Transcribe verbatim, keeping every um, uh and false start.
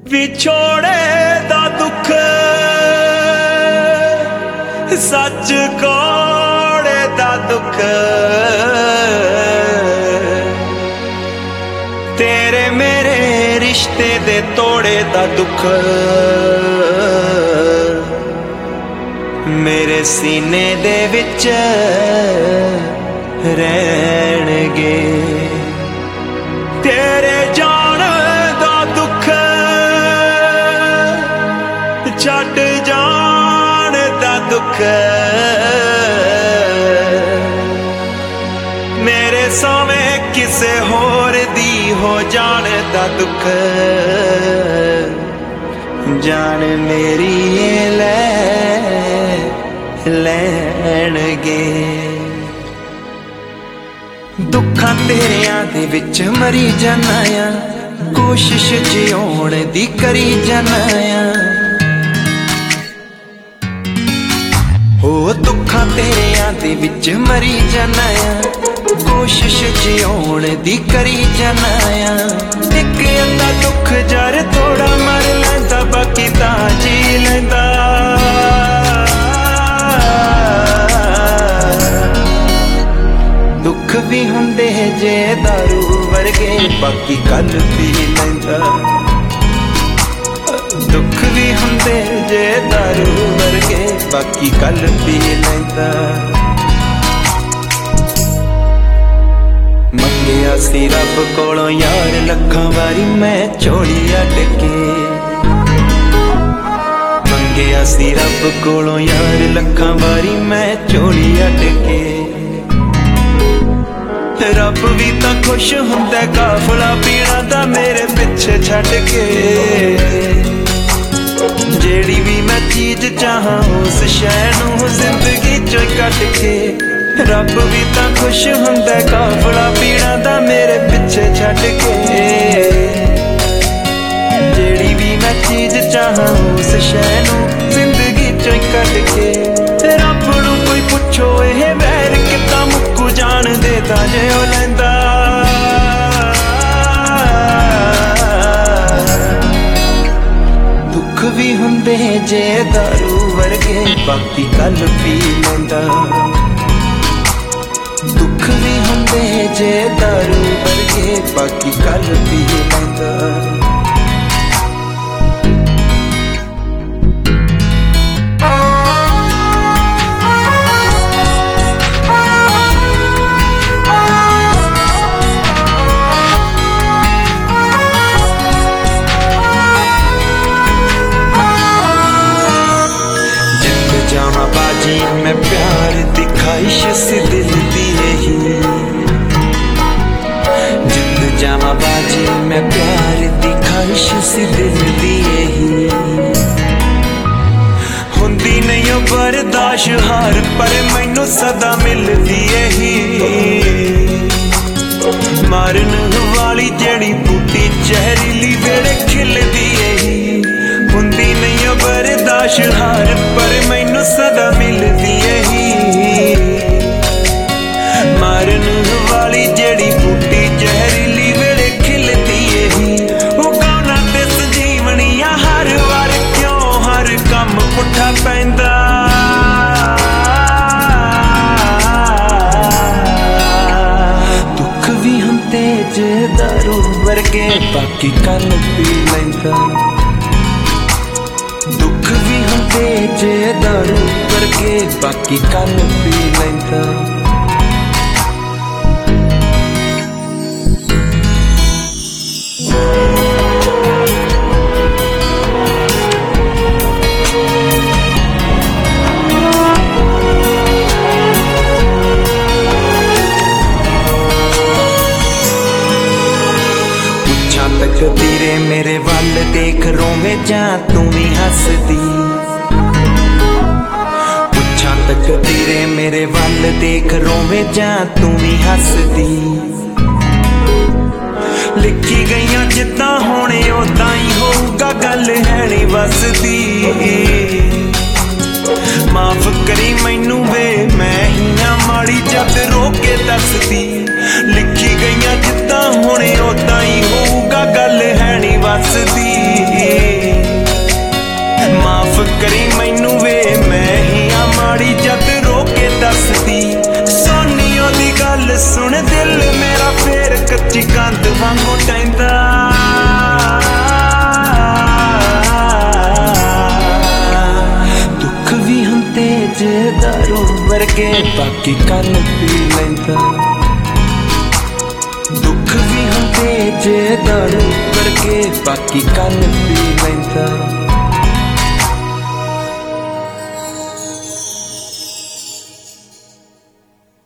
विछोड़े दा दुख सच कोड़े दा दुख तेरे मेरे रिश्ते दे तोड़े दा दुख मेरे सीने दे विच रहणगे। तेरे जान दा दुख छड्ड जान दा दुख मेरे सावे किसे होर दी हो जान दा दुख जान मेरी ले लैणगे। दुखां तेरियां दे विच मरी जाना आ कोशिश जिउण दी करी जाना आ हो दुखां तेरियां दे विच मरी जाना आ कोशिश जिउण दी करी जाना आ। इक अद्धा दुख जर थोड़ा मर लैंदा बाकी तां जी लैंदा। दुख भी हुंदे जे दारू वर्गे बाकी कल पी लैंदा। दुख भी हुंदे जे दारू वर्गे बाकी कल पी लैंदा। मंगिया सी रब कोलों यार लखां वारी मैं झोली अटके। मंगिया सी रब कोलों यार लखां वारी मैं झोली अटके। रब भी तां खुश हुंदा काफला पीड़ा दा मेरे पिछे छड्ड के। जेड़ी भी मैं चीज चाहां उस शै नूं जिंदगी चों कट के। रब भी तां खुश हुंदा काफला पीड़ा दा मेरे पिछे छड्ड के। जेड़ी भी मैं चीज चाहां उस शै नूं जिंदगी चों कट के। रब नूं कोई पुछो इह वैर कित्तां मुक्कू जान दे तां जे ओ लैंदा। दुख भी हुंदे जे दारू वर्गे बाकी कल पी लैंदा। दुख भी हुंदे जे दारू वर्गे बाकी कल पी लैंदा। मैं प्यार दी ख्वाहिश सी दिल दी यही जिंद जावा बाजी। मैं प्यार दी ख्वाहिश सी दिल दी यही हुंदी नहीं ओ बर्दाश्त हार पर मैनू सदा मिलदी यही। मारन वाली जड़ी बूटी जहरीली वेड़े खिलदी यही हुंदी नहीं ओ बर्दाश्त हार पर मैनू सदा मिलदी यही। मारन वाली जड़ी बूटी जहरीली वेड़े खिलदी यही। उगाना ते संजीवनियां हर वार क्यों हर कम पुट्ठा पैंदा। दुख भी हुंदे जे दारू वर्गे बाकी कल पी लैंदा। दुख भी हुंदे जे दारू वर्गे बाकी कल पी लैंदा। तकदीरे मेरे वल देख रोवे जा तू भी हसदी। पुछां तकदीरे मेरे वल देख रोवे जा तू भी हसदी। लिखी गईयां जिद्दां होणे उदां ही होऊगा गल है नी वसदी। माफ करी मैनू वे मैं हियां माड़ी जद रोके दसदी। लिखी गईयां जिद्दां होणे उदां ही होऊगा गल है नी वसदी। सुन दिल मेरा फेर कच्ची कंध वांगू टैंदा। दुख भी हम तेज दारू वर्गे बाकी कल पी लैंदा। दुख भी हम तेज दारू वर्गे बाकी कल पी लैंदा।